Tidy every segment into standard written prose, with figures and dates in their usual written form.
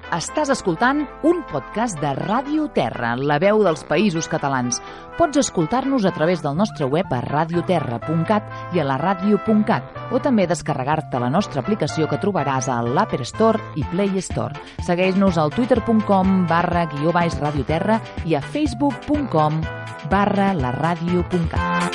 Estàs escoltant un podcast de Ràdio Terra, la veu dels Països Catalans. Pots escoltar-nos a través del nostre web a radioterra.cat i a la radio.cat o també descarregar-te la nostra aplicació que trobaràs a l'Apple Store i Play Store. Segueix-nos al twitter.com/radioterra i a facebook.com/laradio.cat.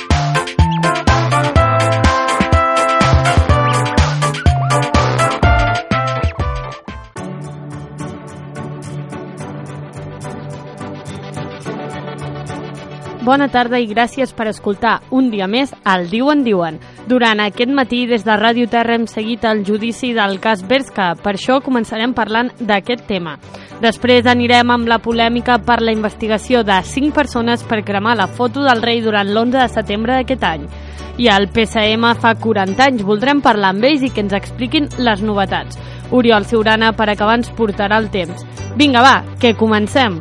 Bona tarda i gràcies per escoltar un dia més el Diuen Diuen. Durant aquest matí des de Ràdio Terra hem seguit el judici del cas Bershka, per això començarem parlant d'aquest tema. Després anirem amb la polèmica per la investigació de 5 persones per cremar la foto del rei durant l'11 de setembre d'aquest any. I el PSM fa 40 anys, voldrem parlar amb ells i que ens expliquin les novetats. Oriol Siurana, per acabar, ens portarà el temps. Vinga, va, que comencem!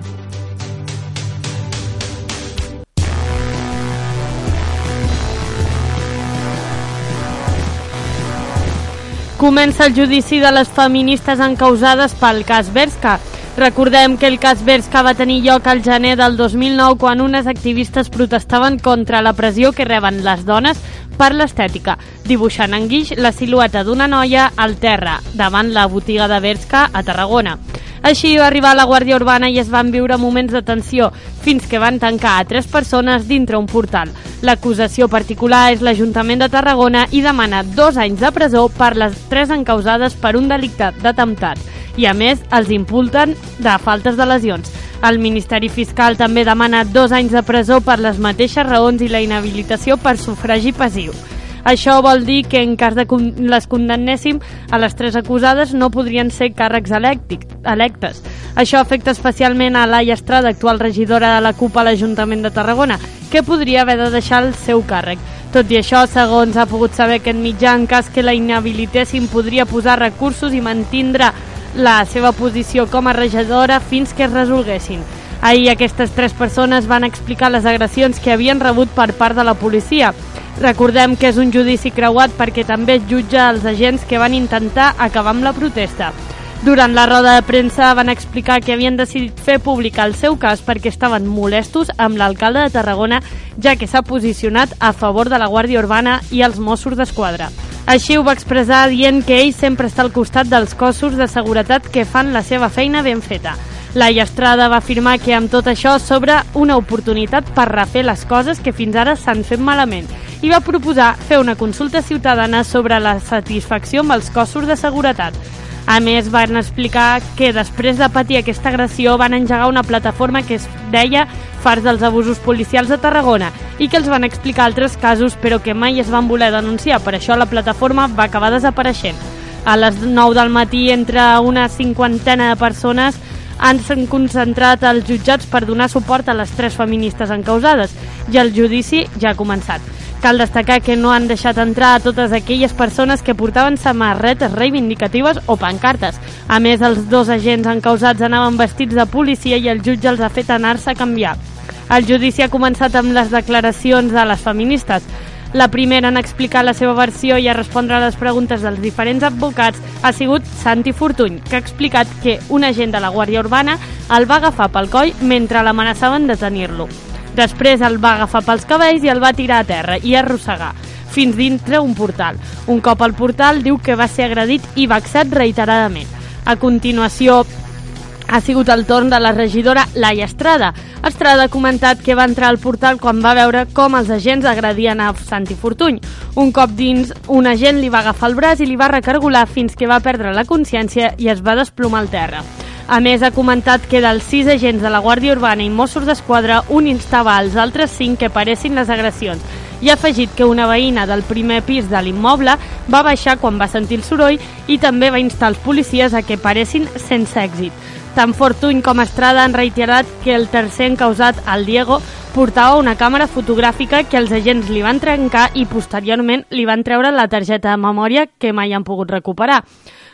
Comença el judici de les feministes encausades pel cas Bershka. Recordem que el cas Bershka va tenir lloc al gener del 2009 quan unes activistes protestaven contra la pressió que reben les dones per l'estètica, dibuixant en guix la silueta d'una noia al terra davant la botiga de Bershka a Tarragona. Així va arribar la Guàrdia Urbana i es van viure moments de tensió fins que van tancar a 3 persones dintre un portal. L'acusació particular és l'Ajuntament de Tarragona i demana 2 anys de presó per les 3 encausades per un delicte d'atemptat i, a més, els imputen de faltes de lesions. El Ministeri Fiscal també demana 2 anys de presó per les mateixes raons i la inhabilitació per sufragi passiu. Això vol dir que en cas de les condemnéssim a les 3 acusades no podrien ser càrrecs electes. Això afecta especialment a Laia Estrada, actual regidora de la CUP a l'Ajuntament de Tarragona, que podria haver de deixar el seu càrrec. Tot i això, segons ha pogut saber aquest mitjà, en cas que la inhabilitessin podria posar recursos i mantindrà la seva posició com a regidora fins que es resolguessin. Ahir aquestes 3 persones van explicar les agressions que havien rebut per part de la policia. Recordem que és un judici creuat perquè també es jutja els agents que van intentar acabar amb la protesta. Durant la roda de premsa van explicar que havien decidit fer públic el seu cas perquè estaven molestos amb l'alcalde de Tarragona, ja que s'ha posicionat a favor de la Guàrdia Urbana i els Mossos d'Esquadra. Així ho va expressar dient que ell sempre està al costat dels cossos de seguretat que fan la seva feina ben feta. Laia Estrada va afirmar que amb tot això s'obre una oportunitat per refer les coses que fins ara s'han fet malament i va proposar fer una consulta ciutadana sobre la satisfacció amb els cossos de seguretat. A més, van explicar que després de patir aquesta agressió van engegar una plataforma que es deia Farts dels abusos policials de Tarragona i que els van explicar altres casos però que mai es van voler denunciar, per això la plataforma va acabar desapareixent. A les 9 del matí, entre una 50ena de persones s'han concentrat als jutjats per donar suport a les 3 feministes encausades i el judici ja ha començat. Cal destacar que no han deixat entrar a totes aquelles persones que portaven samarretes reivindicatives o pancartes. A més, els 2 agents encausats anaven vestits de policia i el jutge els ha fet anar-se a canviar. El judici ha començat amb les declaracions de les feministes. La primera en explicar la seva versió i a respondre a les preguntes dels diferents advocats ha sigut Santi Fortuny, que ha explicat que un agent de la Guàrdia Urbana el va agafar pel coll mentre l'amenaçaven de detenir-lo. Després el va agafar pels cabells i el va tirar a terra i arrossegar, fins dintre un portal. Un cop al portal diu que va ser agredit i vexat reiteradament. A continuació ha sigut el torn de la regidora Laia Estrada. Estrada ha comentat que va entrar al portal quan va veure com els agents agredien a Santi Fortuny. Un cop dins, un agent li va agafar el braç i li va recargolar fins que va perdre la consciència i es va desplomar al terra. A més, ha comentat que dels 6 agents de la Guàrdia Urbana i Mossos d'Esquadra, un instava als altres 5 que paressin les agressions i ha afegit que una veïna del primer pis de l'immoble va baixar quan va sentir el soroll i també va instar els policies a que paressin sense èxit. Tant Fortuny com Estrada han reiterat que el tercer encausat, el Diego, portava una càmera fotogràfica que els agents li van trencar i posteriorment li van treure la targeta de memòria que mai han pogut recuperar.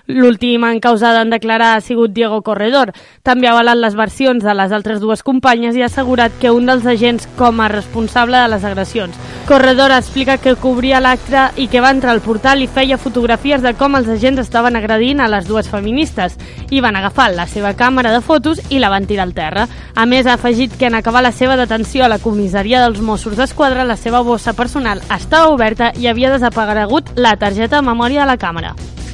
L'últim encausada en declarar ha sigut Diego Corredor. També ha avalat les versions de les altres dues companyes i ha assegurat que un dels agents com a responsable de les agressions. Corredor explica que cobria l'acte i que va entrar al portal i feia fotografies de com els agents estaven agredint a les dues feministes i van agafar la seva càmera de fotos i la van tirar al terra. A més, ha afegit que en acabar la seva detenció a la comissaria dels Mossos d'Esquadra, la seva bossa personal estava oberta i havia desaparegut la targeta de memòria de la càmera.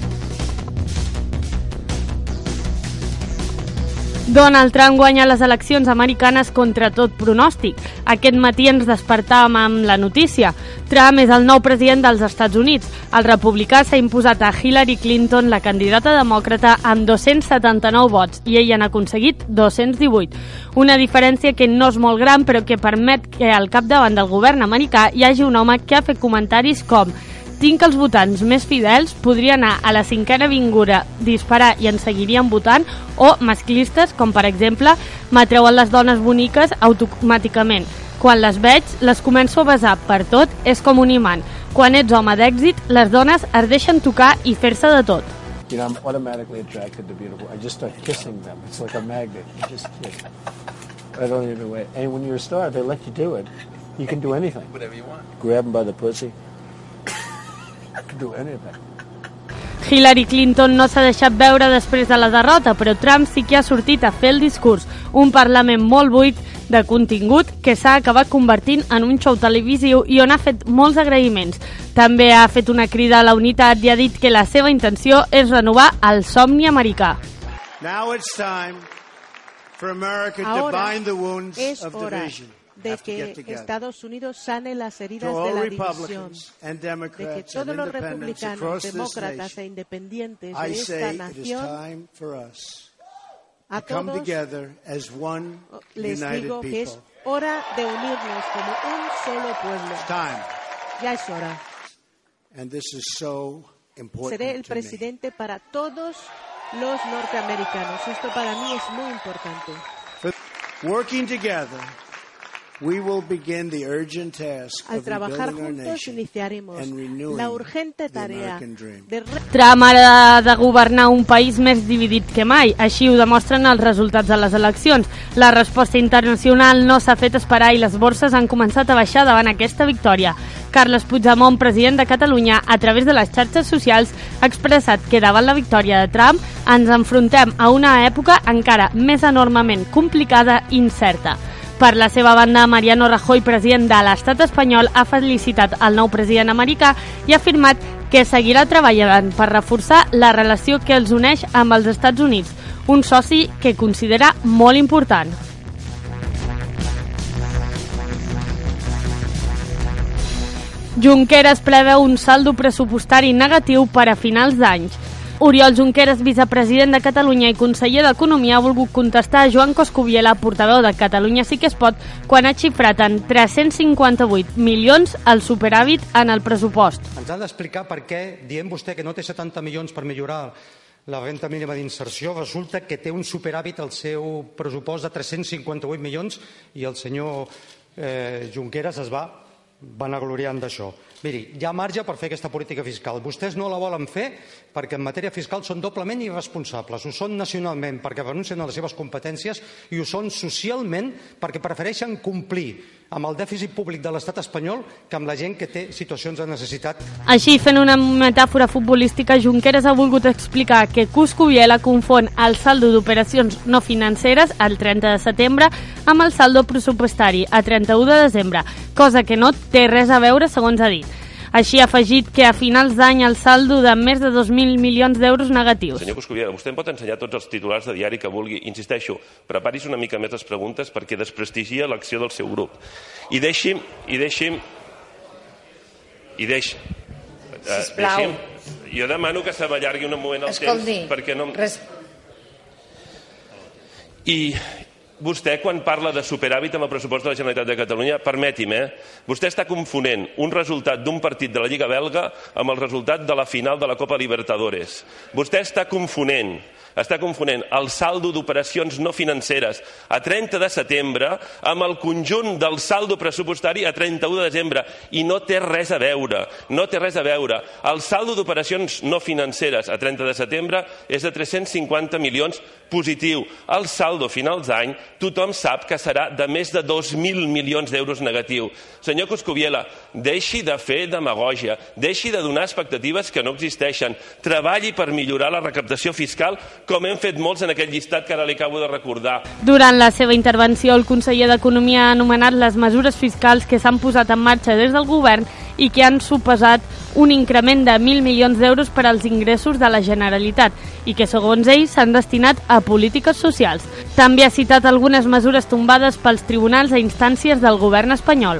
Donald Trump guanya les eleccions americanes contra tot pronòstic. Aquest matí ens despertàvem amb la notícia. Trump és el nou president dels Estats Units. El republicà s'ha imposat a Hillary Clinton, la candidata demòcrata, amb 279 vots i ell n'ha aconseguit 218. Una diferència que no és molt gran, però que permet que al capdavant del govern americà hi hagi un home que ha fet comentaris com: tinc els votants més fidels, podria anar a la 5a avinguda, disparar i en seguirien votant, o masclistes, com per exemple, m'atreuen les dones boniques automàticament. Quan les veig, les començo a besar per tot, és com un imant. Quan ets home d'èxit, les dones es deixen tocar i fer-se de tot. You know, I'm automatically attracted to beautiful. I just start kissing them. It's like a magnet. You just kiss. I don't even wait. And when you're a star, they let you do it. You can do anything. Whatever you want. Grab them by the pussy. Hillary Clinton no s'ha deixat veure després de la derrota, però Trump sí que ha sortit a fer el discurs. Un Parlament molt buit de contingut que s'ha acabat convertint en un show televisiu i on ha fet molts agraïments. També ha fet una crida a la unitat i ha dit que la seva intenció és renovar el somni americà. És hora de que Estados Unidos sane las heridas de la división, de que todos los republicanos, demócratas e independientes de esta nación, a todos les digo que es hora de unirnos como un solo pueblo. Ya es hora. Seré el presidente para todos los norteamericanos. Esto para mí es muy importante. Working together, we will begin the urgent task Al of trabajar rebuilding our juntos nation iniciaremos and renewing la urgente the tarea American dream. de Trump ha de governar un país més dividit que mai. Així ho demostren els resultats de les eleccions. La resposta internacional no s'ha fet esperar i les borses han començat a baixar davant aquesta victòria. Carles Puigdemont, president de Catalunya, a través de les xarxes socials, ha expressat que davant la victòria de Trump ens enfrontem a una època encara més enormement complicada i incerta. Per la seva banda, Mariano Rajoy, president de l'estat espanyol, ha felicitat el nou president americà i ha afirmat que seguirà treballant per reforçar la relació que els uneix amb els Estats Units, un soci que considera molt important. Junqueras preveu un saldo pressupostari negatiu per a finals d'any. Oriol Junqueras, vicepresident de Catalunya i conseller d'Economia, ha volgut contestar a Joan Coscubiela, portaveu de Catalunya Sí que es pot, quan ha xifrat en 358 milions el superàvit en el pressupost. Ens ha d'explicar per què, dient vostè que no té 70 milions per millorar la renta mínima d'inserció, resulta que té un superàvit al seu pressupost de 358 milions i el senyor Junqueras es va vanagloriant d'això. Miri, hi ha marge per fer aquesta política fiscal. Vostès no la volen fer perquè en matèria fiscal són doblement irresponsables. Ho són nacionalment perquè renuncien a les seves competències i ho són socialment perquè prefereixen complir amb el dèficit públic de l'estat espanyol que amb la gent que té situacions de necessitat. Així, fent una metàfora futbolística, Junqueras ha volgut explicar que Coscubiela confon el saldo d'operacions no financeres el 30 de setembre amb el saldo pressupostari a 31 de desembre, cosa que no té res a veure, segons ha dit. Així ha afegit que a finals d'any el saldo de més de 2.000 milions d'euros negatius. Senyor Coscubiela, vostè em pot ensenyar tots els titulars de diari que vulgui. Insisteixo, preparis una mica més les preguntes perquè desprestigia l'acció del seu grup. I deixi'm... Sisplau. Jo demano que se m'allargui un moment el temps perquè no... I vostè, quan parla de superàvit amb el pressupost de la Generalitat de Catalunya, permeti'm, vostè està confonent un resultat d'un partit de la Lliga belga amb el resultat de la final de la Copa Libertadores. Vostè està confonent està confonent el saldo d'operacions no financeres a 30 de setembre amb el conjunt del saldo pressupostari a 31 de desembre i no té res a veure, no té res a veure. El saldo d'operacions no financeres a 30 de setembre és de 350 milions positiu. El saldo a finals d'any tothom sap que serà de més de 2.000 milions d'euros negatiu. Senyor Coscubiela, deixi de fer demagògia, deixi de donar expectatives que no existeixen, treballi per millorar la recaptació fiscal, com hem fet molts en aquell llistat que ara li acabo de recordar. Durant la seva intervenció, el conseller d'Economia ha anomenat les mesures fiscals que s'han posat en marxa des del govern i que han suposat un increment de 1.000 milions d'euros per als ingressos de la Generalitat i que, segons ell, s'han destinat a polítiques socials. També ha citat algunes mesures tombades pels tribunals a instàncies del govern espanyol.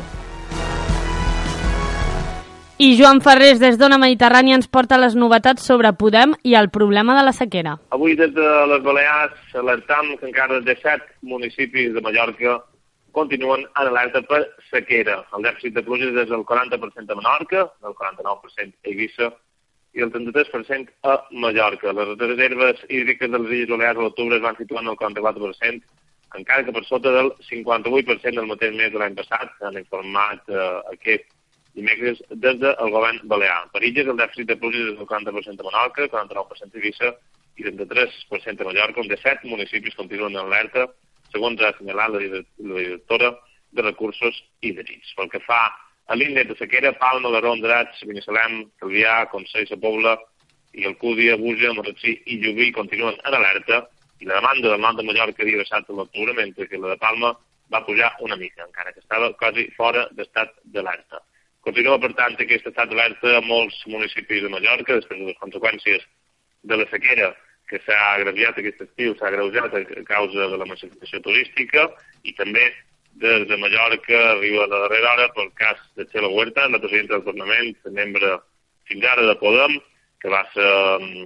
I Joan Ferrés, des d'Ona Mediterrània, ens porta les novetats sobre Podem i el problema de la sequera. Avui, des de les Balears, alertam que encara 17 municipis de Mallorca continuen en alerta per sequera. El dèficit de pluges és del 40% a Menorca, del 49% a Eivissa i del 33% a Mallorca. Les reserves hídriques de les Illes Balears a l'octubre es van situar en el 44%, encara que per sota del 58% del mateix mes de l'any passat, han informat aquest dimecres des del govern balear. Per Illes, el dèficit de pluges és del 40% a Menorca, 49% a Eivissa i 33% a Mallorca, on 17 municipis continuen en alerta, segons ha assenyalat la directora de Recursos Hídrics. Pel que fa a l'índex de sequera, Palma, Laró, Andratx, Binissalem, Calvià, Consell, Sa Pobla i Alcúdia, Buja, Marratxí i Llubí continuen en alerta i la demanda del nord de Mallorca havia baixat a l'octubre, mentre que la de Palma va pujar una mica, encara que estava quasi fora d'estat d'alerta. Continua, per tant, aquest estat d'alerta a molts municipis de Mallorca, després de les conseqüències de la sequera que s'ha agraviat aquest estiu, s'ha agreujat a causa de la massificació turística i també des de Mallorca arriba a la darrera hora pel cas de Txela Huerta, la presidenta del Parlament, membre fins ara de Podem, que va ser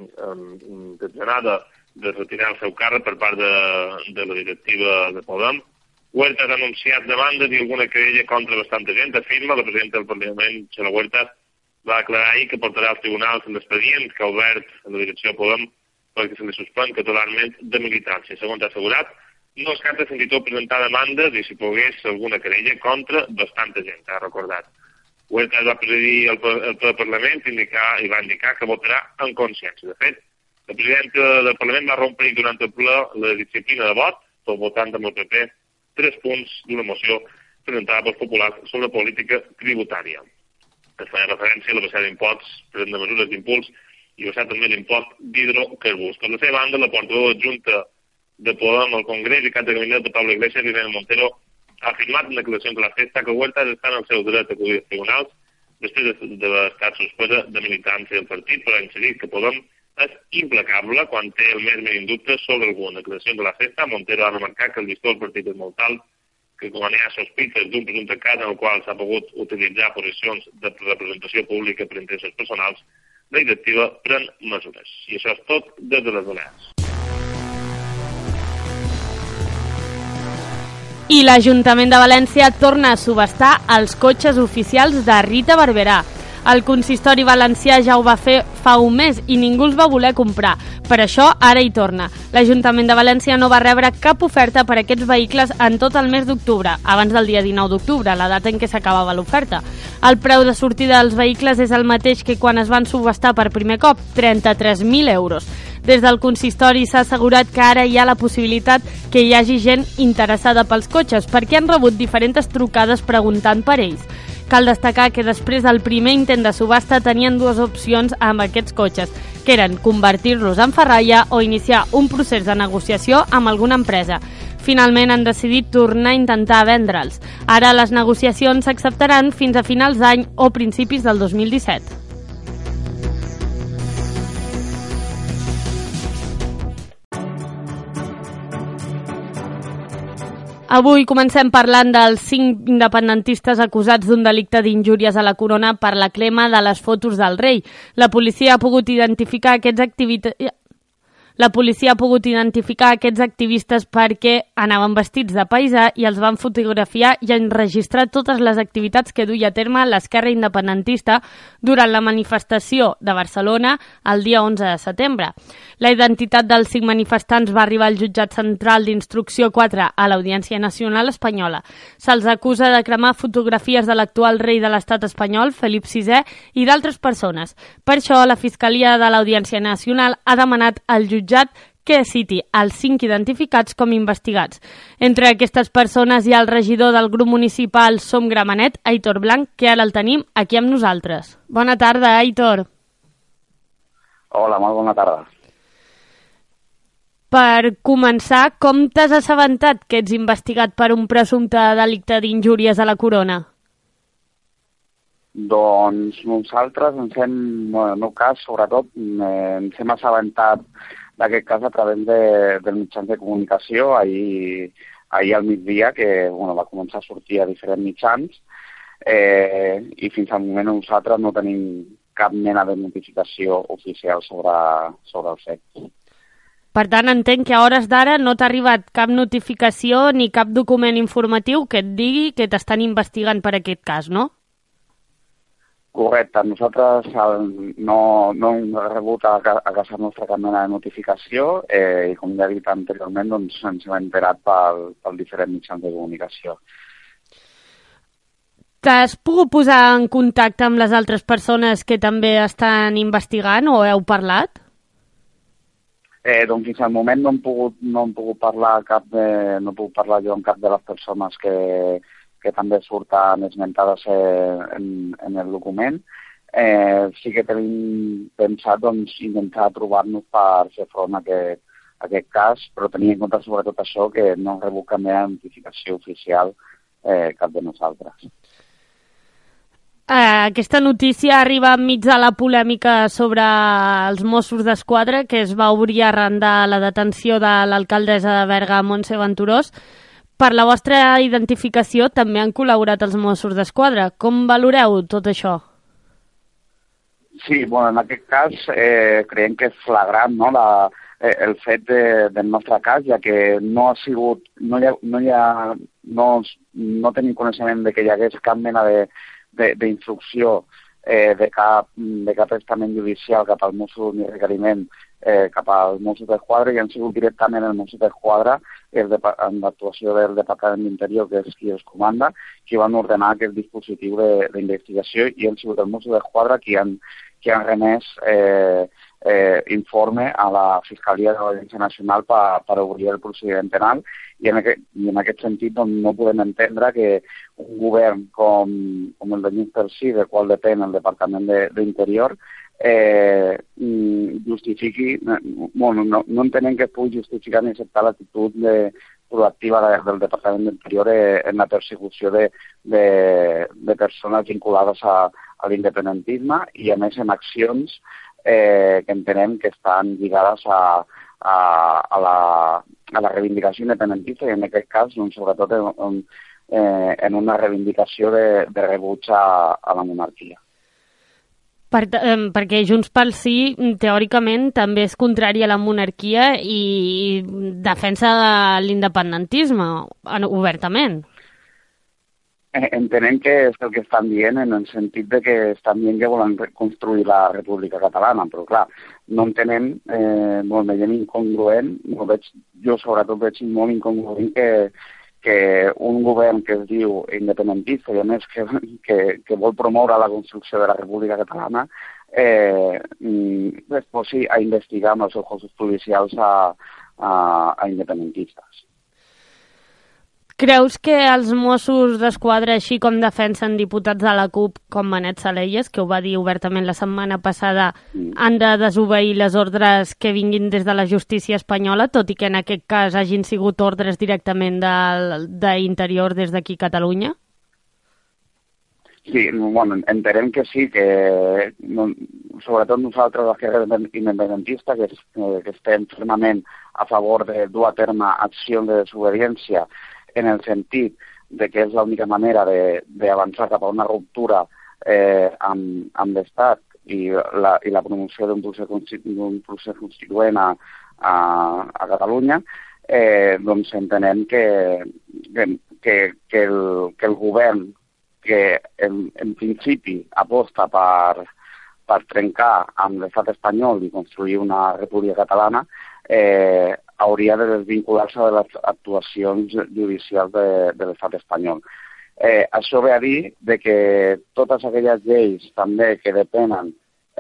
intencionada de retirar el seu càrrec per part de la directiva de Podem. Huerta ha anunciat demandes i alguna querella contra bastanta gent. Afirma la presidenta del Parlament, Txela Huerta, va aclarar ahir que portarà als tribunals l'expedient que ha obert a la direcció de Podem perquè se li suspèn cautelarment de militància. Segons ha assegurat, no es carta fins i tot presentar demandes i si pogués alguna querella contra bastanta gent, ha recordat. Huerta va presidir el ple del Parlament i va indicar que votarà en consciència. De fet, la presidenta del Parlament va rompre durant el ple la disciplina de vot, tot votant amb el PP, 3 punts d'una moció presentada pels populars sobre política tributària. Es feia referència a la baixada d'imposts, present de mesures d'impuls i baixar també l'impost d'hidrocarburs. Per la seva banda, la portaveu adjunta de Podem al Congrés i cap de gabinet de Pablo Iglesias, Irene Montero, ha afirmat en declaracions de la festa que Huerta està en el seu dret a acudir als tribunals després d'haver estat suspesa de militància del partit, però ha incidit que Podem és implacable quan té el més mínim dubte sobre alguna declaració de la festa. Montero ha remarcat que el llistó del partit és molt alt, que quan hi ha sospites d'un presumpte cas en el qual s'ha pogut utilitzar posicions de representació pública per interessos personals, la directiva pren mesures. I això és tot des de les Balears. I l'Ajuntament de València torna a subhastar els cotxes oficials de Rita Barberà. El consistori valencià ja ho va fer fa un mes i ningú els va voler comprar. Per això, ara hi torna. L'Ajuntament de València no va rebre cap oferta per a aquests vehicles en tot el mes d'octubre, abans del dia 19 d'octubre, la data en què s'acabava l'oferta. El preu de sortida dels vehicles és el mateix que quan es van subhastar per primer cop, 33.000 euros. Des del consistori s'ha assegurat que ara hi ha la possibilitat que hi hagi gent interessada pels cotxes, perquè han rebut diferents trucades preguntant per ells. Cal destacar que després del primer intent de subhasta tenien dues opcions amb aquests cotxes, que eren convertir-los en ferralla o iniciar un procés de negociació amb alguna empresa. Finalment han decidit tornar a intentar vendre'ls. Ara les negociacions s'acceptaran fins a finals d'any o principis del 2017. Avui comencem parlant dels 5 independentistes acusats d'un delicte d'injúries a la corona per la crema de les fotos del rei. La policia ha pogut identificar aquests La policia ha pogut identificar aquests activistes perquè anaven vestits de paisà i els van fotografiar i enregistrar totes les activitats que duia a terme l'esquerra independentista durant la manifestació de Barcelona el dia 11 de setembre. La identitat dels 5 manifestants va arribar al jutjat central d'instrucció 4 a l'Audiència Nacional Espanyola. Se'ls acusa de cremar fotografies de l'actual rei de l'estat espanyol, Felip VI, i d'altres persones. Per això, la Fiscalia de l'Audiència Nacional ha demanat al jutjat que citi els 5 identificats com investigats. Entre aquestes persones hi ha el regidor del grup municipal Som Gramenet, Aitor Blanc, que ara el tenim aquí amb nosaltres. Bona tarda, Aitor. Hola, molt bona tarda. Per començar, com t'has assabentat que ets investigat per un presumpte delicte d'injúries a la corona? Doncs nosaltres en el meu cas, sobretot, ens hem assabentat d'aquest cas a través dels mitjans de comunicació. Ahir al migdia, que va començar a sortir a diferents mitjans, i fins al moment nosaltres no tenim cap mena de notificació oficial sobre el fet. Per tant, entenc que a hores d'ara no t'ha arribat cap notificació ni cap document informatiu que et digui que t'estan investigant per aquest cas, no? Correcte. Nosaltres no hem rebut a casa nostra cap mena de notificació i, com ja he dit anteriorment, doncs ens hem enterat pel diferents mitjans de comunicació. T'has pogut posar en contacte amb les altres persones que també estan investigant o heu parlat? Doncs fins al moment no hem pogut parlar jo amb cap de les persones que també surten esmentades en el document. Sí que tenim pensat intentar trobar-nos per fer front a aquest cas, però tenir en compte sobretot això, que no hem rebut cap mena de notificació oficial cap de nosaltres. Aquesta notícia arriba enmig de la polèmica sobre els Mossos d'Esquadra, que es va obrir arran de la detenció de l'alcaldessa de Berga, Montse Venturós. Per la vostra identificació també han col·laborat els Mossos d'Esquadra. Com valoreu tot això? Sí, en aquest cas creiem que és flagrant, no, el fet del nostre cas, ja que no ha sigut, no tenim coneixement de que hi hagués cap mena d'instrucció de cap estament judicial cap al Mossos ni requeriment cap als Mossos d'Esquadra, i han sigut directament els Mossos d'Esquadra amb l'actuació del Departament d'Interior, que és qui els comanda, qui van ordenar aquest dispositiu d'investigació, i han sigut els Mossos d'Esquadra qui han remès informe a la Fiscalia de l'Audiència Nacional per obrir el procediment penal, i en aquest sentit no podem entendre que un govern com el de Junts pel Sí, del qual depèn el Departament d'Interior, justifiqui, no entenem que es pugui justificar ni acceptar l'actitud proactiva del Departament d'Interior en la persecució de persones vinculades a l'independentisme, i a més en accions que entenem que estan lligades a la reivindicació independentista, i en aquest cas, sobretot en una reivindicació de rebuig a la monarquia. Perquè Junts pel Sí, teòricament, també és contrari a la monarquia i defensa l'independentisme obertament. Entenem que és el que estan dient, en el sentit de que estan dient que volen construir la República Catalana, però clar, no entenem, veiem incongruent, jo sobretot veig molt incongruent que un govern que es diu independentista, i a més que vol promoure la construcció de la República Catalana, es posi a investigar amb els seus cossos policials a independentistes. Creus que els Mossos d'Esquadra, així com defensen diputats de la CUP com Benet Salellas, que ho va dir obertament la setmana passada, han de desobeir les ordres que vinguin des de la justícia espanyola, tot i que en aquest cas hagin sigut ordres directament d'Interior des d'aquí a Catalunya? Sí, entenem que sí, que sobretot nosaltres, l'esquerra independentista, que estem fermament a favor de dur a terme accions de desobediència, en el sentit de que és l'única manera d'avançar cap a una ruptura amb l'Estat i la promoció d'un procés constituent a Catalunya, doncs entenem que el govern que en principi aposta per trencar amb l'estat espanyol i construir una república catalana, hauria de desvincular-se de les actuacions judicials de l'estat espanyol. Això ve a dir que totes aquelles lleis també que depenen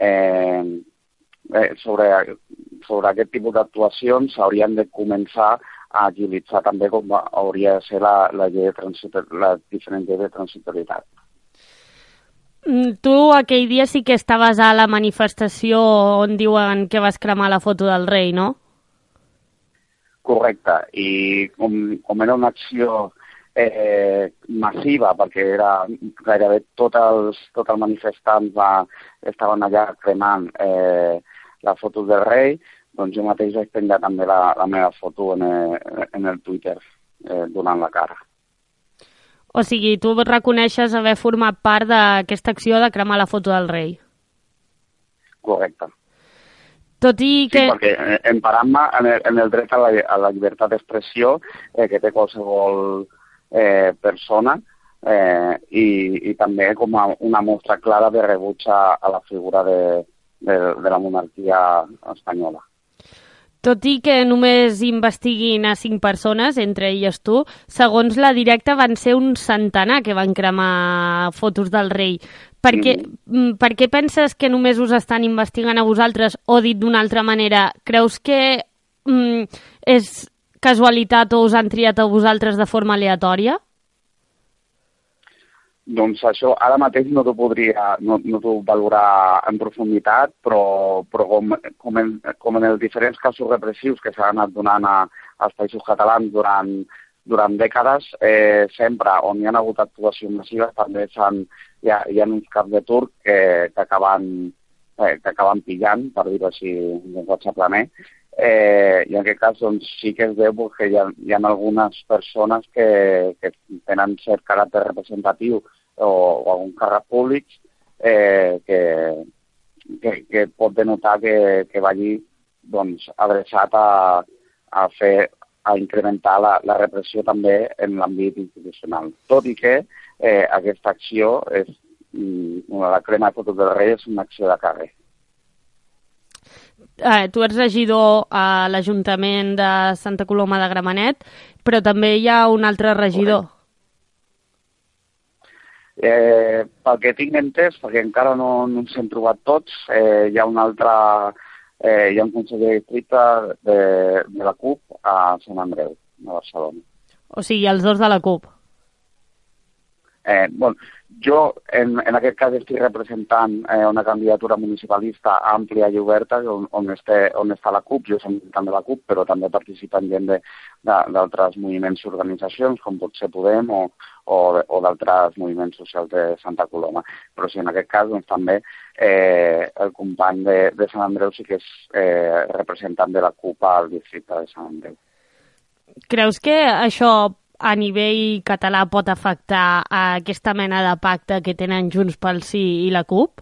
sobre aquest tipus d'actuacions s'haurien de començar a agilitzar també com hauria de ser la diferent llei de transitorietat. Tu aquell dia sí que estaves a la manifestació on diuen que vas cremar la foto del rei, no? Correcte, i com era una acció massiva, perquè era gairebé tots els manifestants estaven allà cremant les fotos del rei, doncs jo mateix vaig penjar també la meva foto en el Twitter, donant la cara. O sigui, tu reconeixes haver format part d'aquesta acció de cremar la foto del rei? Correcte. Tot i que... Sí, perquè emparant-me en el dret a la llibertat d'expressió que té qualsevol persona i també com una mostra clara de rebuig a la figura de la monarquia espanyola. Tot i que només investiguin a 5 persones, entre elles tu, segons la directa van ser un centenar que van cremar fotos del rei. Per què penses que només us estan investigant a vosaltres? O dit d'una altra manera, creus que és casualitat o us han triat a vosaltres de forma aleatòria? Doncs això ara mateix no t'ho podria valorar en profunditat, però com en els diferents casos repressius que s'han anat donant als països catalans durant dècades, sempre on hi ha hagut actuacions massives també hi ha uns caps de turc que acaben pillant, per dir-ho així, en llenguatge planer, i en aquest cas doncs, sí que es veu que hi ha algunes persones que tenen cert caràcter representatiu o algun càrrec públic que pot denotar que vagi doncs, adreçat a incrementar la repressió també en l'àmbit institucional. Tot i que aquesta acció, la crema de fotos del rei, és una acció de carrer. Tu ets regidor a l'Ajuntament de Santa Coloma de Gramenet, però també hi ha un altre regidor. Pel que tinc entès, perquè encara no ens hem trobat tots, hi ha un conseller de districte de la CUP a Sant Andreu, a Barcelona. O sigui, els dos de la CUP. Jo, en aquest cas, estic representant una candidatura municipalista àmplia i oberta on està la CUP. Jo som militant de la CUP, però també participen gent d'altres moviments i organitzacions, com pot ser Podem o d'altres moviments socials de Santa Coloma. Però sí, en aquest cas, doncs, també el company de Sant Andreu sí que és representant de la CUP al districte de Sant Andreu. Creus que això a nivell català pot afectar a aquesta mena de pacte que tenen Junts pel Sí i la CUP?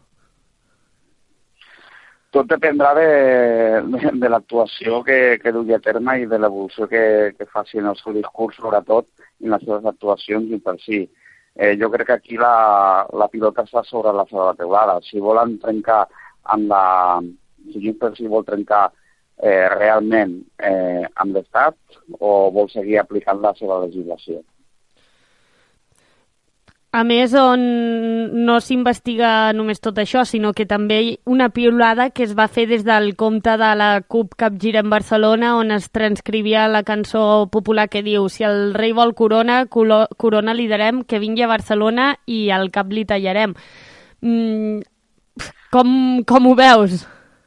Tot dependrà de l'actuació que dugui a terme i de l'evolució que faci en el seu discurs, sobretot, i en les seves actuacions Junts pel Sí. Jo crec que aquí la pilota està sobre la seva teulada. Si volen trencar si Junts pel Sí vol trencar realment amb l'Estat o vol seguir aplicant la seva legislació. A més, on no s'investiga només tot això, sinó que també una piulada que es va fer des del compte de la CUP Capgira en Barcelona, on es transcrivia la cançó popular que diu: si el rei vol corona, corona li darem, que vingui a Barcelona i al cap li tallarem. Com ho veus?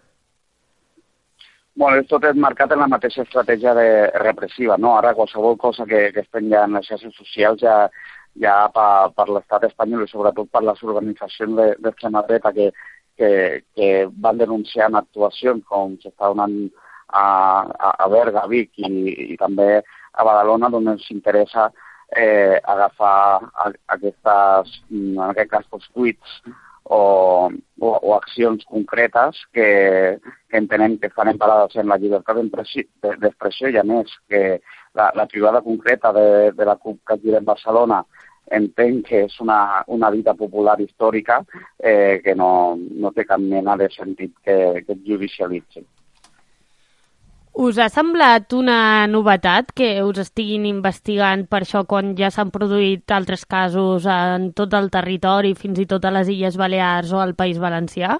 Tot és marcat en la mateixa estratègia repressiva, no? Ara qualsevol cosa que es penja en les xarxes socials ja per l'estat espanyol i sobretot per les organitzacions d'extrema dreta que van denunciant actuacions com s'està donant a Berga, a Vic i també a Badalona, on ens interessa agafar en aquest cas, tuits o accions concretes que entenem que estan emparades en la llibertat d'expressió i, a més, que la trobada concreta de la CUP Capgirem Barcelona entenc que és una dita popular històrica que no té cap mena de sentit que es judicialitzi. Us ha semblat una novetat que us estiguin investigant per això quan ja s'han produït altres casos en tot el territori, fins i tot a les Illes Balears o al País Valencià?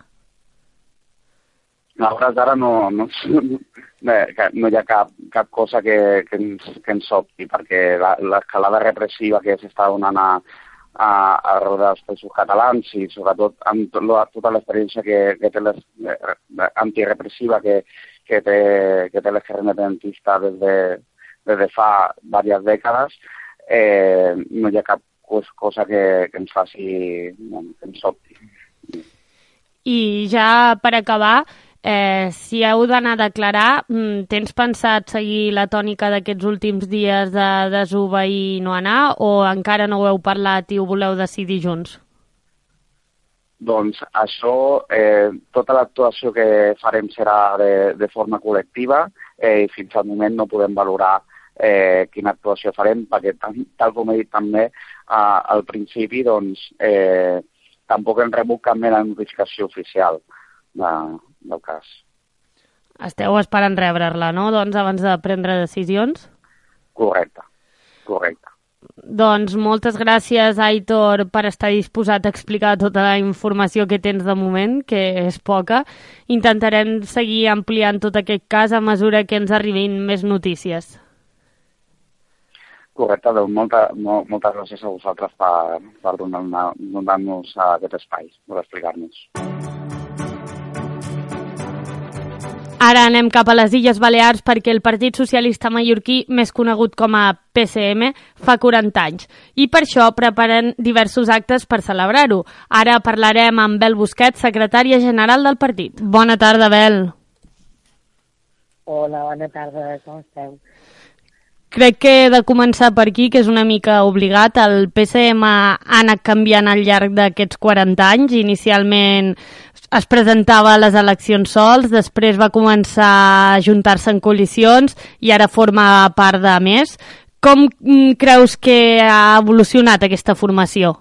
A hores d'ara no hi ha cap cosa que ens sobti, perquè l'escalada repressiva que s'està donant arreu dels països catalans i sobretot amb tota l'experiència que té antirepressiva que té l'esquerra independentista des de fa diverses dècades, no hi ha cap cosa que ens faci, que ens sobti. I ja per acabar, si heu d'anar a declarar, tens pensat seguir la tònica d'aquests últims dies de desobeir i no anar, o encara no ho heu parlat i ho voleu decidir junts? Doncs això, tota l'actuació que farem serà de forma col·lectiva i fins al moment no podem valorar quina actuació farem, perquè tal com he dit també al principi, doncs tampoc hem rebut cap mena de notificació oficial del cas. Esteu esperant rebre-la, no?, doncs, abans de prendre decisions? Correcte. Doncs moltes gràcies, Aitor, per estar disposat a explicar tota la informació que tens de moment, que és poca. Intentarem seguir ampliant tot aquest cas a mesura que ens arribin més notícies. Correcte, doncs moltes gràcies a vosaltres per donar-nos aquest espai, per explicar-nos. Ara anem cap a les Illes Balears perquè el Partit Socialista Mallorquí, més conegut com a PCM, fa 40 anys. I per això preparen diversos actes per celebrar-ho. Ara parlarem amb Bel Busquets, secretària general del partit. Bona tarda, Bel. Hola, bona tarda, com esteu? Crec que he de començar per aquí, que és una mica obligat. El PCM ha anat canviant al llarg d'aquests 40 anys. Inicialment es presentava a les eleccions sols, després va començar a juntar-se en coalicions i ara forma part de més. Com creus que ha evolucionat aquesta formació?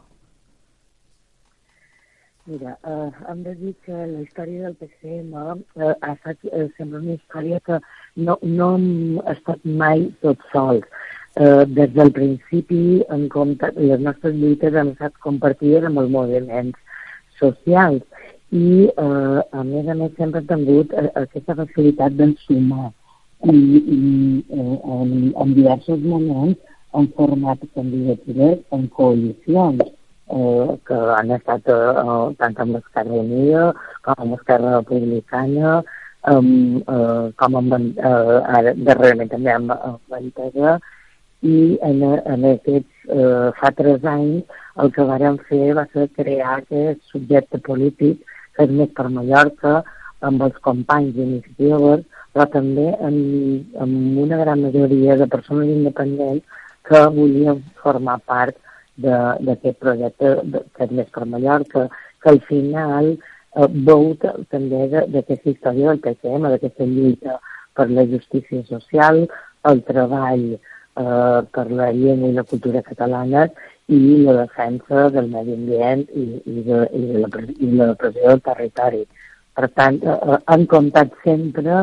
Mira, hem de dir que la història del PCM ha estat sempre una història que no hem estat mai tots sols. Des del principi, les nostres lluites han estat compartides amb els moviments socials i, a més, sempre hem tingut aquesta facilitat d'ensumar i en diversos moments hem format candidatures en coalicions que han estat tant amb l'Esquerra Unida com amb l'Esquerra Republicana, com ara darrerament també amb l'Entesa, i en aquests fa 3 anys el que vàrem fer va ser crear aquest subjecte polític que és Més per Mallorca, amb els companys d'Iniciativa, però també amb una gran majoria de persones independents que volien formar part d'aquest projecte que és Més per Mallorca, que al final veu també d'aquesta història del PCM, d'aquesta lluita per la justícia social, el treball per la llengua i la cultura catalanes i la defensa del medi ambient i la pressió del territori. Per tant, han comptat sempre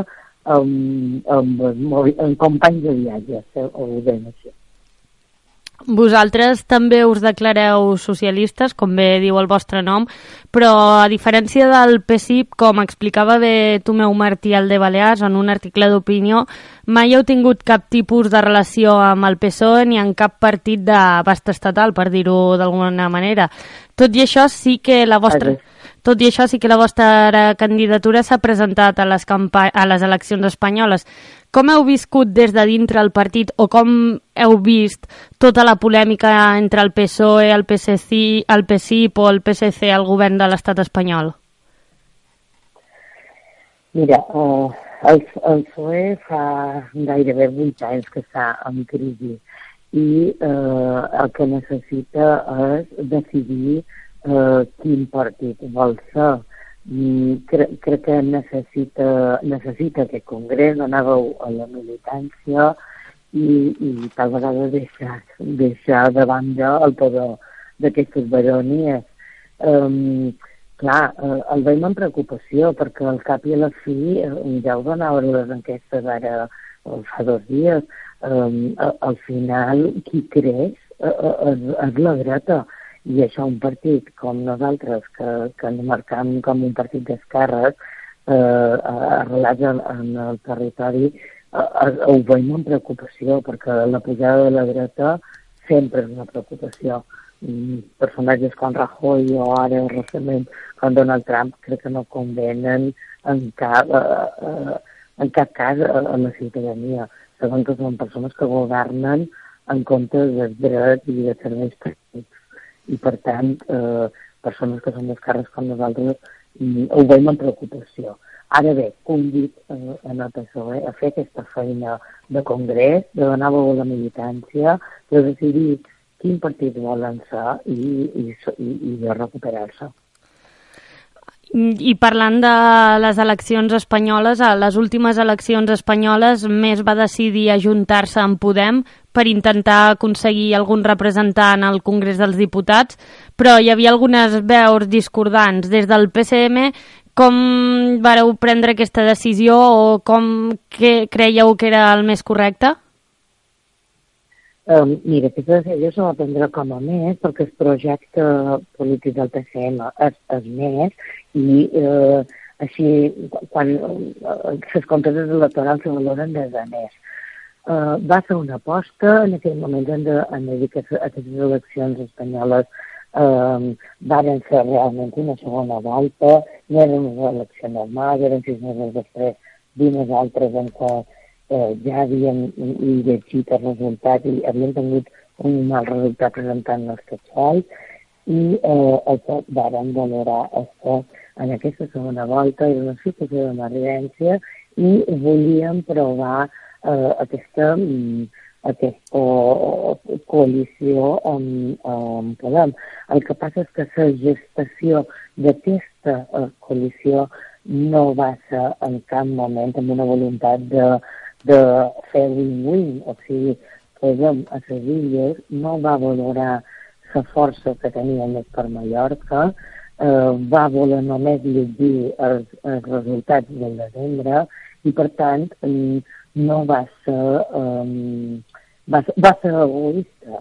amb companys de viatge, ho deien així. Vosaltres també us declareu socialistes, com bé diu el vostre nom, però a diferència del PSIP, com explicava bé Tomeu Martí al de Balears en un article d'opinió, mai heu tingut cap tipus de relació amb el PSOE ni en cap partit d'abast estatal, per dir-ho d'alguna manera. Tot i això sí que la vostra candidatura s'ha presentat a les eleccions espanyoles. Com heu viscut des de dintre el partit o com heu vist tota la polèmica entre el PSOE, el PSIP o el PSC al govern de l'estat espanyol? Mira, el PSOE fa gairebé 8 anys que està en crisi i el que necessita és decidir quin partit vol ser. Crec que necessita aquest congrés, anàveu a la militància i tal vegada deixar de banda el poder d'aquestes baronies. Clar, el veiem amb preocupació perquè al cap i a la fi, ja ho donaven les enquestes ara fa 2 dies, al final qui creix és la dreta. I això un partit com nosaltres, que ens marcam com un partit d'esquerres arrelats en el territori, ho veiem amb preocupació, perquè la pujada de la dreta sempre és una preocupació. Personatges com Rajoy o ara recentment com Donald Trump crec que no convenen en cap cas a la ciutadania. Sabem que són persones que governen en comptes dels drets i de serveis públics. I, per tant, persones que són d'esquerres com nosaltres ho veiem amb preocupació. Ara bé, convit en el PSOE a fer aquesta feina de congrés, de donar veu a la militància, de decidir quin partit volen ser i de recuperar-se. I parlant de les eleccions espanyoles, a les últimes eleccions espanyoles Més va decidir ajuntar-se amb Podem per intentar aconseguir algun representant al Congrés dels Diputats, però hi havia algunes veus discordants. Des del PSM, com vareu prendre aquesta decisió o com creieu que era el més correcte? Mira, aquesta decisió se va prendre com a Més perquè el projecte polític del PSM és Més i així quan les comptes electorals se valoren des de Més. Va ser una aposta, en aquell moment hem de dir que aquestes eleccions espanyoles varen ser realment una segona volta, no eren una elecció normal, eren 6 mesos després d'unes altres en què ja havien llegit el resultat i havien tingut un mal resultat presentant els catxals i això varen valorar això en aquesta segona volta. Era una situació d'emergència i volíem provar aquesta coalició amb Podem. El que passa és que la gestació d'aquesta coalició no va ser en cap moment amb una voluntat de fer win-win, o sigui, Podem a les illes no va valorar la força que tenia més per Mallorca, va voler només llegir els resultats del desembre i, per tant, no va ser egoista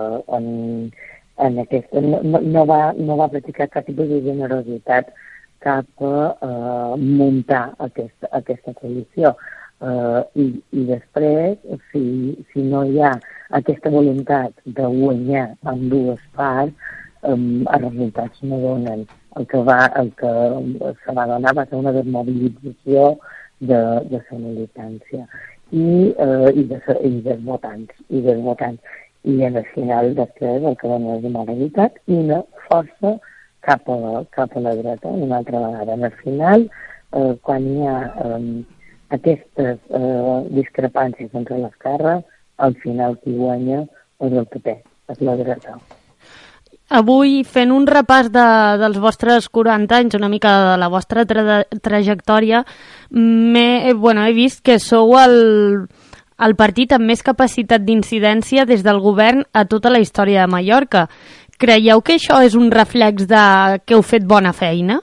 en aquesta, no va practicar cap tipus de generositat cap a muntar aquesta coalició. I després, si no hi ha aquesta voluntat de guanyar amb dues parts, els resultats no donen. El que se va donar va ser una desmobilització de la militància i dels votants. I en el final després el que dona és una realitat i una força cap a la dreta una altra vegada. En el final, quan hi ha aquestes discrepàncies entre l'esquerra, al final qui guanya és el PP, és la dreta. Avui, fent un repàs dels vostres 40 anys, una mica de la vostra trajectòria, he vist que sou el partit amb més capacitat d'incidència des del govern a tota la història de Mallorca. Creieu que això és un reflex de que heu fet bona feina?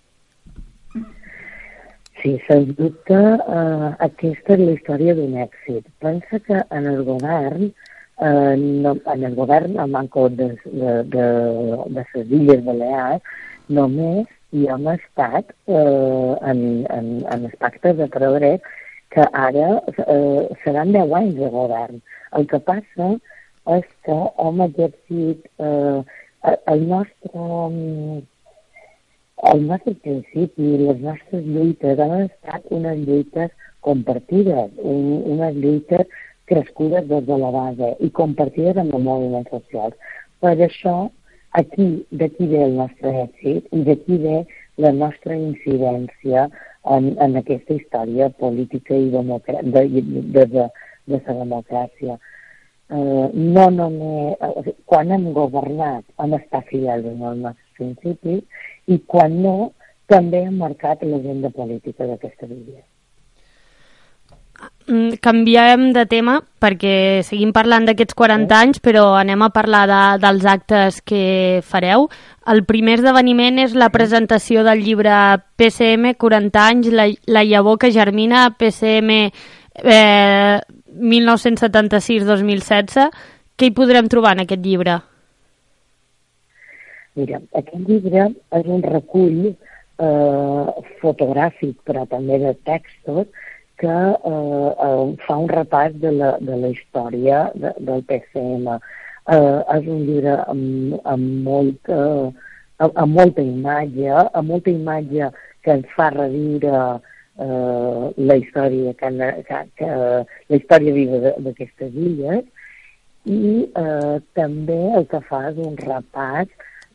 Sí, sens dubte, aquesta és la història d'un èxit. Pensa que en el govern, al Banco de les Illes Balears, només hi hem estat en els pactes de progrés que ara seran 10 anys de govern. El que passa és que hem exercit el nostre principi, les nostres lluites han estat unes lluites compartides, unes lluites crescudes des de la base i compartides amb els moviments socials. Per això, d'aquí ve el nostre èxit i d'aquí ve la nostra incidència en aquesta història política i de la democràcia. No només, quan hem governat, hem estat fidels als nostres principis, i quan no, també han marcat l'agenda política d'aquesta Bíblia. Canviem de tema perquè seguim parlant d'aquests 40 anys, però anem a parlar dels actes que fareu. El primer esdeveniment és la presentació del llibre PCM 40 anys, la llavor que germina, PCM 1976-2016. Què hi podrem trobar en aquest llibre? Mira, aquest llibre és un recull fotogràfic, però també de textos, que fa un repàs de la història del PCM. És un llibre amb molta imatge que ens fa reviure la història la història viva d'aquestes illes, i també el que fa és un repàs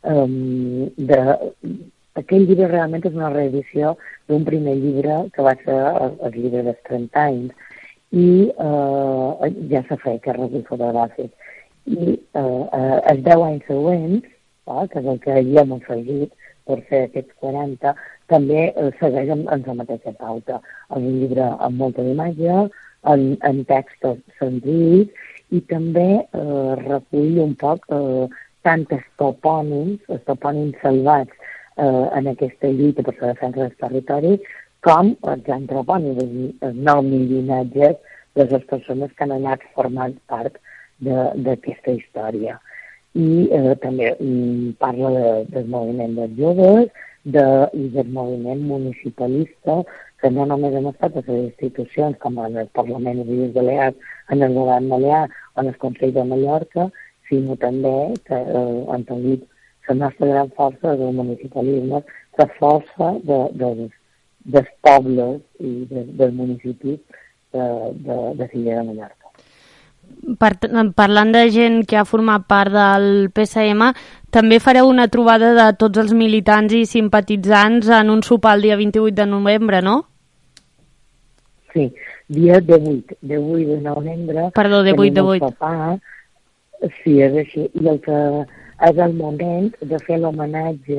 Aquell llibre realment és una reedició d'un primer llibre que va ser el llibre dels 30 anys, i ja s'ha fet, que és recull fotogràfic. I els 10 anys següents, que és el que hi hem afegit per fer aquests 40, també segueix amb la mateixa pauta. És un llibre amb molta imatge, en textos senzills, i també recull un poc tant els topònims salvats en aquesta lluita per la defensa del territori, com els antropònims, els noms i llinatges de les persones que han anat formant part d'aquesta història. I també parla del moviment dels joves i del moviment municipalista, que no només han estat a les institucions com en el Parlament de les Balears, en el govern balear o en el Consell de Mallorca, sinó també que han tingut la nostra gran força del municipalisme, la força dels pobles i dels municipis de Silla de Mallorca. Parlant de gent que ha format part del PSM, també fareu una trobada de tots els militants i simpatitzants en un sopar el dia 28 de novembre, no? Sí, dia 18 de novembre. Perdó, 18. Sí, és així. I el que és el moment de fer l'homenatge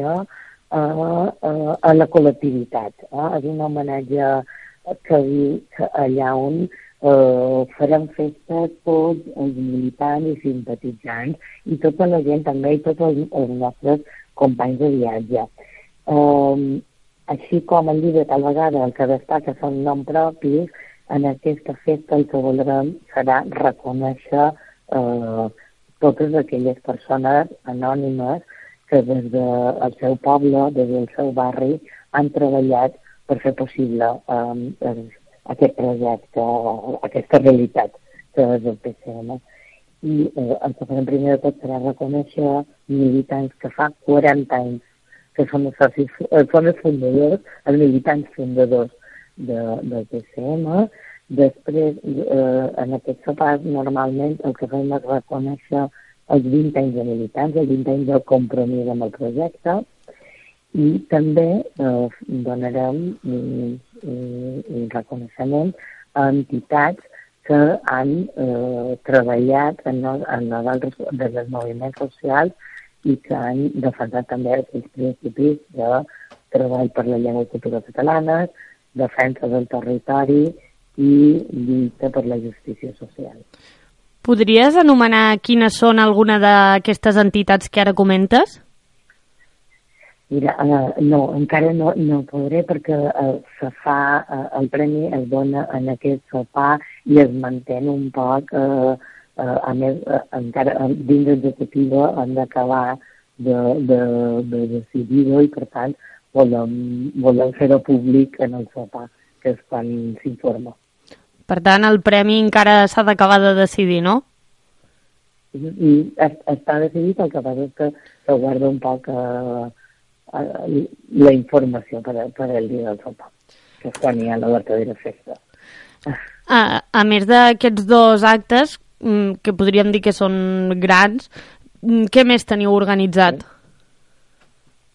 a la col·lectivitat. És un homenatge que diu que allà on farem festa tots els militants i simpatitzants i tota la gent també i tots els nostres companys de viatge. Així com el llibre tal vegada el que destaca són noms propis, en aquesta festa el que voldrem serà reconèixer totes aquelles persones anònimes que des del seu poble, des del seu barri, han treballat per fer possible aquest projecte, aquesta realitat que és el PCM. I el que farem primer de tot serà reconèixer militants que fa 40 anys que són els fundadors, els militants fundadors del PCM. Després, en aquest sopar, normalment el que fem és reconèixer els 20 anys de militants, els 20 anys del compromís amb el projecte, i també donarem un reconeixement a entitats que han treballat en els moviments socials i que han defensat també els principis de treball per la llengua i cultura catalanes, defensa del territori i lluita per la justícia social. Podries anomenar quines són alguna d'aquestes entitats que ara comentes? Mira, no, encara no podré perquè el premi es dona en aquest sopar i es manté un poc, a més, encara dins l'executiva hem d'acabar de decidir-ho i per tant volem fer-ho públic en el sopar, que és quan s'informa. Per tant, el premi encara s'ha d'acabar de decidir, no? I està decidit, el que passa és que se guarda un poc la informació per al dia del sopar, que és quan hi ha la verdadera festa. A més d'aquests dos actes, que podríem dir que són grans, què més teniu organitzat?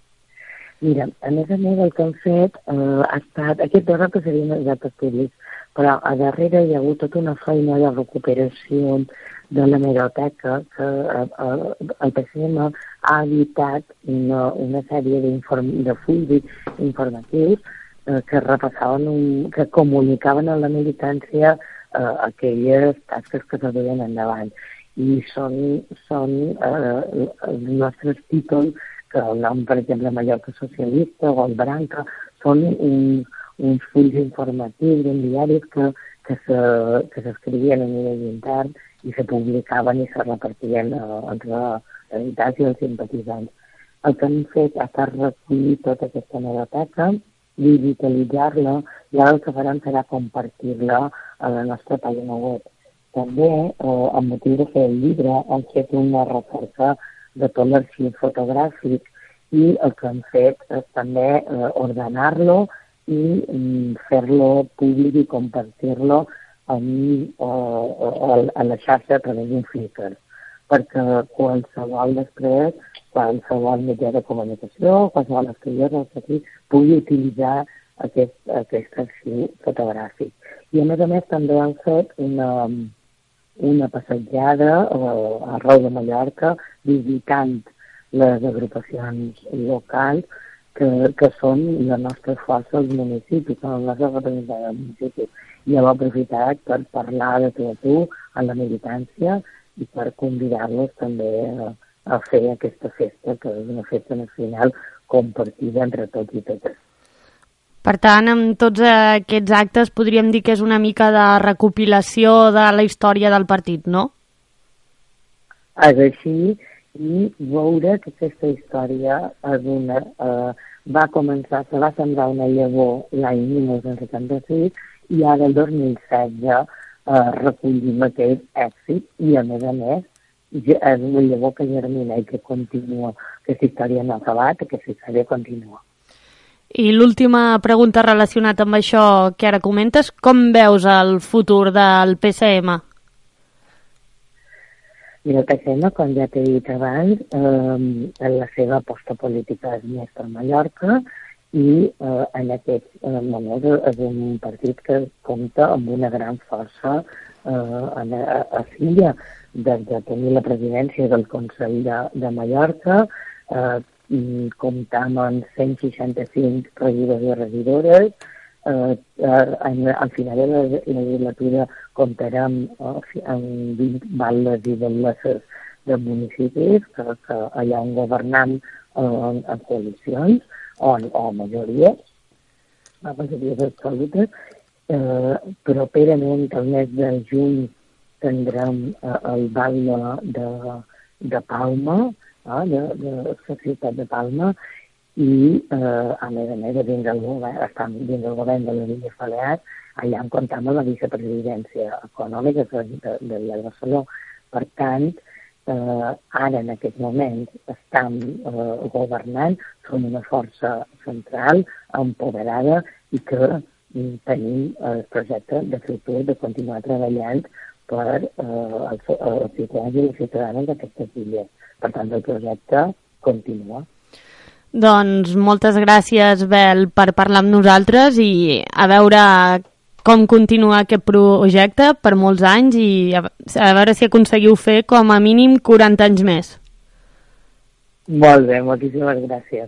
Mira, a més el que hem fet ha estat... Aquests dos actes serien els actes públics, però a darrere hi ha hagut tota una feina de recuperació de l'hemeroteca que el PCM ha editat una sèrie de fulls informatius que repassaven, que comunicaven a la militància aquelles tasques que se duien endavant. I són els nostres títols, que el nom, per exemple, Mallorca Socialista o el Branca, són uns fulls informatius d'un diari que s'escrivien a nivell intern i se publicaven i se repartien entre les entitats i els simpatitzants. El que hem fet ha estat recollir tota aquesta hemeroteca, digitalitzar-la, i ara el que farem serà compartir-la a la nostra pàgina web. També, amb motiu de fer el llibre, hem fet una recerca de tot l'arxiu fotogràfic i el que hem fet és també ordenar-lo i fer-lo públic i compartir-lo a la xarxa a través d'un Flickr, perquè qualsevol mitjà de comunicació, qualsevol estudiós pugui utilitzar aquest arxiu fotogràfic. I a més també han fet una passejada arreu de Mallorca visitant les agrupacions locals que són la nostra força als municipis, són els nostres representants dels municipis. I hem aprofitat per parlar de tu a tu a la militància i per convidar-los també a fer aquesta festa, que és una festa nacional compartida entre tots i totes. Per tant, amb tots aquests actes podríem dir que és una mica de recopilació de la història del partit, no? És així, i veure que aquesta història va començar, se va sembrar una llavor l'any 1976 i ara el 2016 recollim aquest èxit i a més és una llavor que germina i que continua, que aquesta història no ha acabat, que aquesta història continua. I l'última pregunta relacionada amb això que ara comentes, com veus el futur del PCM? Mira, el PCM, com ja t'he dit abans, la seva aposta política és més per Mallorca i en aquests moments és un partit que compta amb una gran força a Síria, des de tenir la presidència del Consell de Mallorca, comptam amb 165 regidors i regidores. Al final de la legislatura comptarem amb 20 batlles i batlesses de municipis que allà on governam en coalicions o majories absolutes. Properament, el mes de juny, tindrem el batlle de Palma, de la ciutat de Palma, i a més dins del govern de les Illes Balears, allà en comptam amb la vicepresidència econòmica de Barcelona. Per tant, ara en aquest moment estan governant, som una força central, empoderada i que tenim el projecte de futur de continuar treballant per els ciutadans i les ciutadanes d'aquestes illes. Per tant, el projecte continua. Doncs moltes gràcies, Bel, per parlar amb nosaltres i a veure com continua aquest projecte per molts anys i a veure si aconseguiu fer com a mínim 40 anys més. Molt bé, moltíssimes gràcies.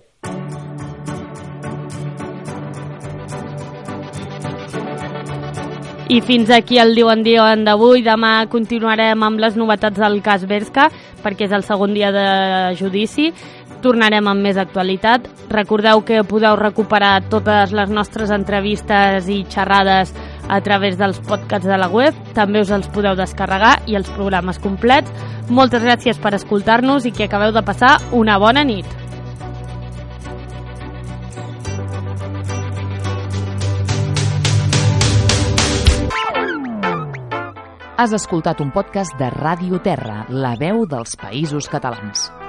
I fins aquí el Diu en d'avui. Demà continuarem amb les novetats del cas Berska, perquè és el segon dia de judici. Tornarem amb més actualitat. Recordeu que podeu recuperar totes les nostres entrevistes i xerrades a través dels podcasts de la web. També us els podeu descarregar i els programes complets. Moltes gràcies per escoltar-nos i que acabeu de passar una bona nit. Has escoltat un podcast de Ràdio Terra, la veu dels Països Catalans.